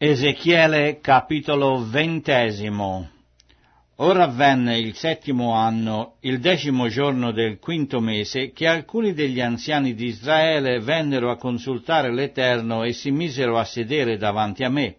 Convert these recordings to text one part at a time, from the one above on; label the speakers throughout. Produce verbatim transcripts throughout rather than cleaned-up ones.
Speaker 1: Ezechiele capitolo ventesimo. Ora avvenne il settimo anno, il decimo giorno del quinto mese, che alcuni degli anziani di Israele vennero a consultare l'Eterno e si misero a sedere davanti a me.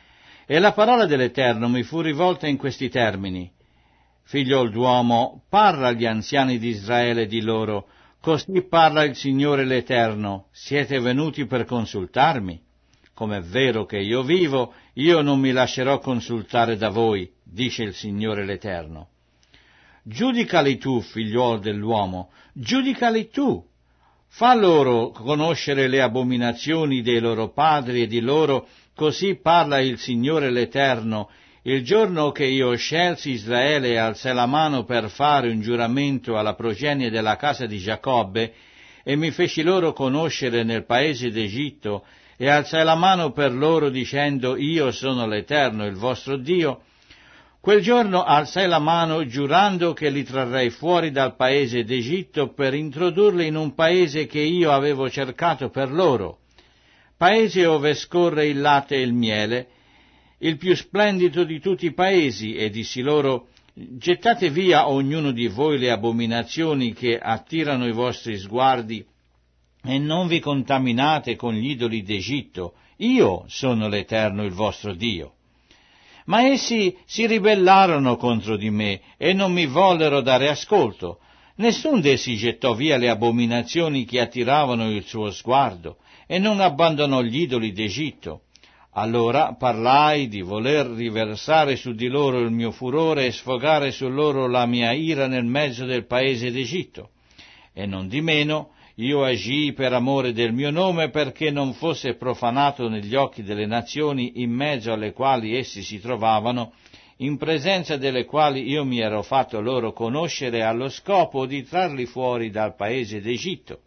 Speaker 1: E la parola dell'Eterno mi fu rivolta in questi termini: Figliol d'uomo, parla agli anziani di Israele e di loro: così parla il Signore l'Eterno, siete venuti per consultarmi? Come è vero che io vivo, io non mi lascerò consultare da voi, dice il Signore l'Eterno. Giudicali tu, figliuolo dell'uomo, giudicali tu. Fa loro conoscere le abominazioni dei loro padri e di loro, così parla il Signore l'Eterno, il giorno che io scelsi Israele e alzai la mano per fare un giuramento alla progenie della casa di Giacobbe, e mi feci loro conoscere nel paese d'Egitto, e alzai la mano per loro dicendo: io sono l'Eterno, il vostro Dio. Quel giorno alzai la mano giurando che li trarrei fuori dal paese d'Egitto per introdurli in un paese che io avevo cercato per loro, paese ove scorre il latte e il miele, il più splendido di tutti i paesi, e dissi loro: gettate via ognuno di voi le abominazioni che attirano i vostri sguardi e non vi contaminate con gli idoli d'Egitto, io sono l'Eterno il vostro Dio. Ma essi si ribellarono contro di me e non mi vollero dare ascolto. Nessun d'essi gettò via le abominazioni che attiravano il suo sguardo e non abbandonò gli idoli d'Egitto. Allora parlai di voler riversare su di loro il mio furore e sfogare su loro la mia ira nel mezzo del paese d'Egitto. E non di meno io agii per amore del mio nome, perché non fosse profanato negli occhi delle nazioni in mezzo alle quali essi si trovavano, in presenza delle quali io mi ero fatto loro conoscere allo scopo di trarli fuori dal paese d'Egitto.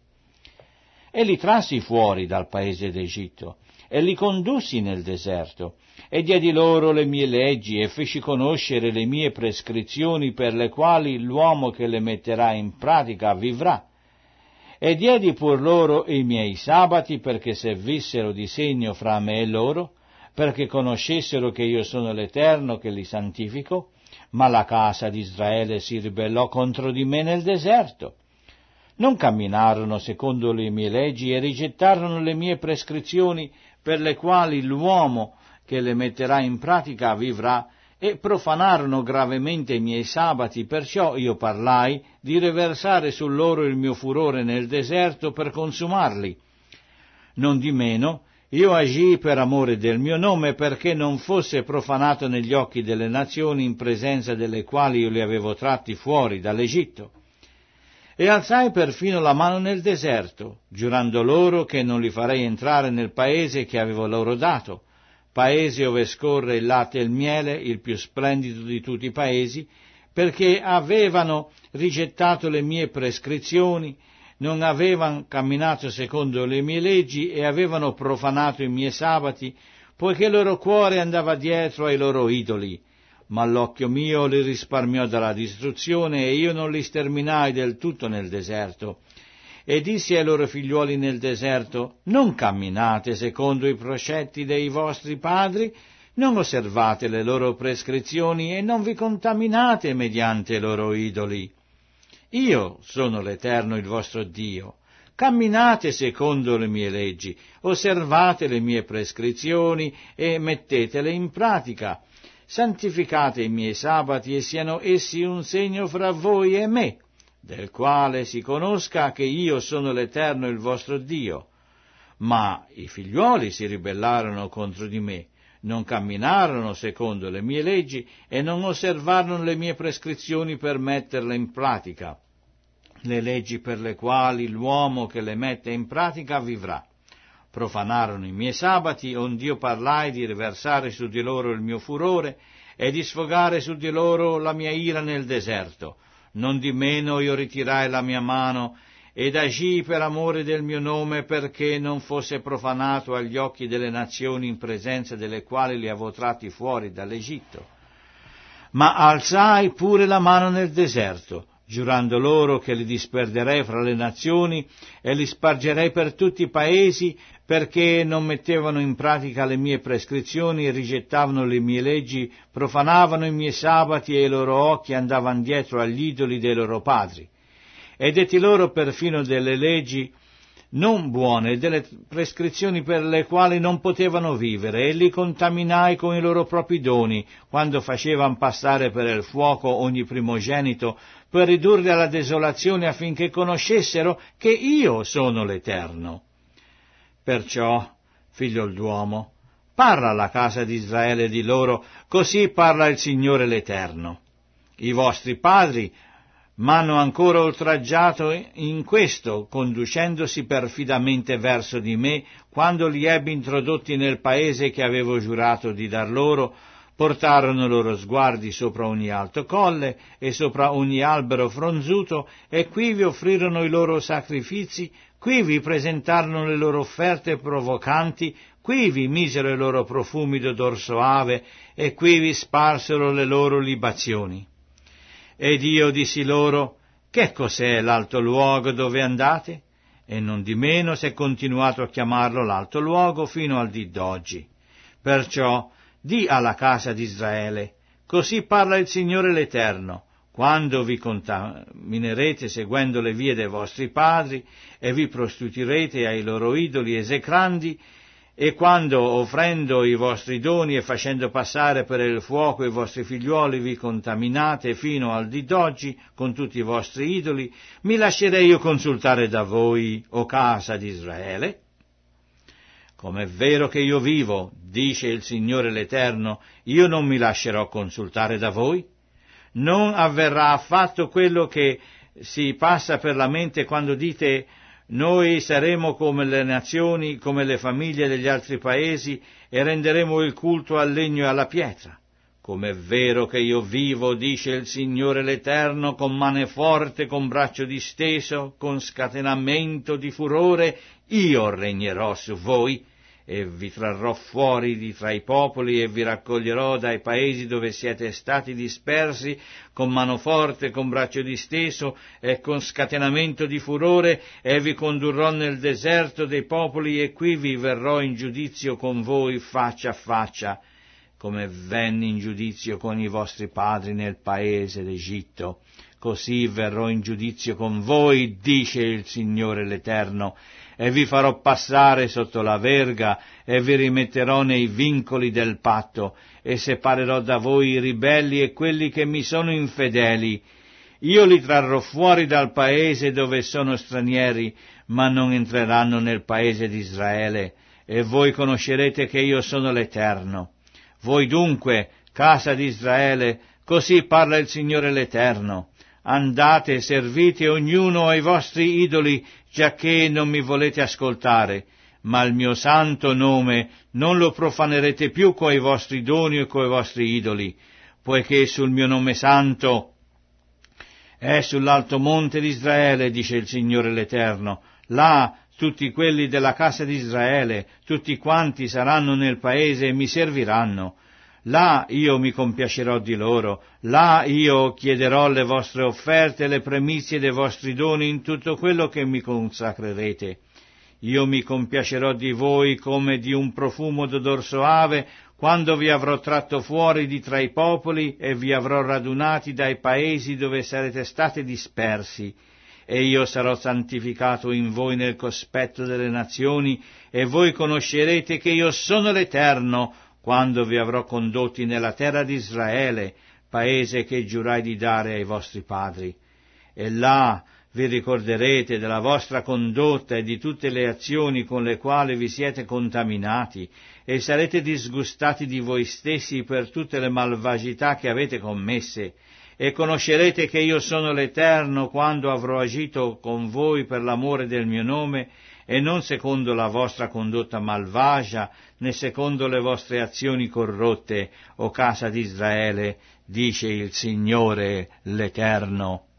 Speaker 1: E li trassi fuori dal paese d'Egitto, e li condussi nel deserto, e diedi loro le mie leggi, e feci conoscere le mie prescrizioni per le quali l'uomo che le metterà in pratica vivrà. E diedi pur loro i miei sabati, perché servissero di segno fra me e loro, perché conoscessero che io sono l'Eterno che li santifico. Ma la casa di Israele si ribellò contro di me nel deserto. Non camminarono secondo le mie leggi e rigettarono le mie prescrizioni, per le quali l'uomo che le metterà in pratica vivrà, e profanarono gravemente i miei sabati, perciò io parlai di riversare su loro il mio furore nel deserto per consumarli. Non di meno, io agii per amore del mio nome, perché non fosse profanato negli occhi delle nazioni in presenza delle quali io li avevo tratti fuori dall'Egitto. E alzai perfino la mano nel deserto, giurando loro che non li farei entrare nel paese che avevo loro dato, paese ove scorre il latte e il miele, il più splendido di tutti i paesi, perché avevano rigettato le mie prescrizioni, non avevano camminato secondo le mie leggi e avevano profanato i miei sabati, poiché il loro cuore andava dietro ai loro idoli. Ma l'occhio mio li risparmiò dalla distruzione e io non li sterminai del tutto nel deserto. E dissi ai loro figliuoli nel deserto: non camminate secondo i precetti dei vostri padri, non osservate le loro prescrizioni e non vi contaminate mediante i loro idoli. Io sono l'Eterno il vostro Dio. Camminate secondo le mie leggi, osservate le mie prescrizioni e mettetele in pratica. Santificate i miei sabati e siano essi un segno fra voi e me, del quale si conosca che io sono l'Eterno il vostro Dio. Ma i figliuoli si ribellarono contro di me, non camminarono secondo le mie leggi e non osservarono le mie prescrizioni per metterle in pratica, le leggi per le quali l'uomo che le mette in pratica vivrà. Profanarono i miei sabati, ond'io parlai di riversare su di loro il mio furore e di sfogare su di loro la mia ira nel deserto. Non di meno io ritirai la mia mano ed agii per amore del mio nome, perché non fosse profanato agli occhi delle nazioni in presenza delle quali li avevo tratti fuori dall'Egitto. Ma alzai pure la mano nel deserto, giurando loro che li disperderei fra le nazioni e li spargerei per tutti i paesi, perché non mettevano in pratica le mie prescrizioni, rigettavano le mie leggi, profanavano i miei sabati e i loro occhi andavano dietro agli idoli dei loro padri. E detti loro perfino delle leggi non buone, delle prescrizioni per le quali non potevano vivere, e li contaminai con i loro propri doni, quando facevan passare per il fuoco ogni primogenito, per ridurli alla desolazione, affinché conoscessero che io sono l'Eterno. Perciò, figlio d'uomo, parla alla casa di Israele di loro, così parla il Signore l'Eterno. I vostri padri m'hanno ancora oltraggiato in questo, conducendosi perfidamente verso di me, quando li ebbi introdotti nel paese che avevo giurato di dar loro. Portarono i loro sguardi sopra ogni alto colle e sopra ogni albero fronzuto, e qui vi offrirono i loro sacrifici, qui vi presentarono le loro offerte provocanti, qui vi misero i loro profumi d'odor soave, e qui vi sparsero le loro libazioni. Ed io dissi loro: che cos'è l'alto luogo dove andate? E non di meno s'è continuato a chiamarlo l'alto luogo fino al dì d'oggi. Perciò di alla casa di Israele: così parla il Signore l'Eterno, quando vi contaminerete seguendo le vie dei vostri padri e vi prostituirete ai loro idoli esecrandi, e quando, offrendo i vostri doni e facendo passare per il fuoco i vostri figliuoli, vi contaminate fino al dì d'oggi con tutti i vostri idoli, mi lascerei io consultare da voi, o casa di Israele? Com'è vero che io vivo, dice il Signore l'Eterno, io non mi lascerò consultare da voi. Non avverrà affatto quello che si passa per la mente quando dite: noi saremo come le nazioni, come le famiglie degli altri paesi, e renderemo il culto al legno e alla pietra. Com'è vero che io vivo, dice il Signore l'Eterno, con mano forte, con braccio disteso, con scatenamento di furore, io regnerò su voi, e vi trarrò fuori di tra i popoli e vi raccoglierò dai paesi dove siete stati dispersi, con mano forte, con braccio disteso e con scatenamento di furore, e vi condurrò nel deserto dei popoli, e qui vi verrò in giudizio con voi faccia a faccia, come venni in giudizio con i vostri padri nel paese d'Egitto. Così verrò in giudizio con voi, dice il Signore l'Eterno, e vi farò passare sotto la verga, e vi rimetterò nei vincoli del patto, e separerò da voi i ribelli e quelli che mi sono infedeli. Io li trarrò fuori dal paese dove sono stranieri, ma non entreranno nel paese di Israele, e voi conoscerete che io sono l'Eterno. Voi dunque, casa di Israele, così parla il Signore l'Eterno: andate e servite ognuno ai vostri idoli, giacché non mi volete ascoltare, ma il mio santo nome non lo profanerete più coi vostri doni e coi vostri idoli, poiché sul mio nome santo è sull'alto monte di Israele, dice il Signore l'Eterno. Là tutti quelli della casa di Israele, tutti quanti saranno nel paese e mi serviranno. Là io mi compiacerò di loro, là io chiederò le vostre offerte e le primizie dei vostri doni in tutto quello che mi consacrerete. Io mi compiacerò di voi come di un profumo d'odor soave, quando vi avrò tratto fuori di tra i popoli e vi avrò radunati dai paesi dove sarete stati dispersi. E io sarò santificato in voi nel cospetto delle nazioni, e voi conoscerete che io sono l'Eterno, quando vi avrò condotti nella terra di Israele, paese che giurai di dare ai vostri padri. E là vi ricorderete della vostra condotta e di tutte le azioni con le quali vi siete contaminati, e sarete disgustati di voi stessi per tutte le malvagità che avete commesse, e conoscerete che io sono l'Eterno quando avrò agito con voi per l'amore del mio nome, e non secondo la vostra condotta malvagia, né secondo le vostre azioni corrotte, o casa di Israele, dice il Signore l'Eterno.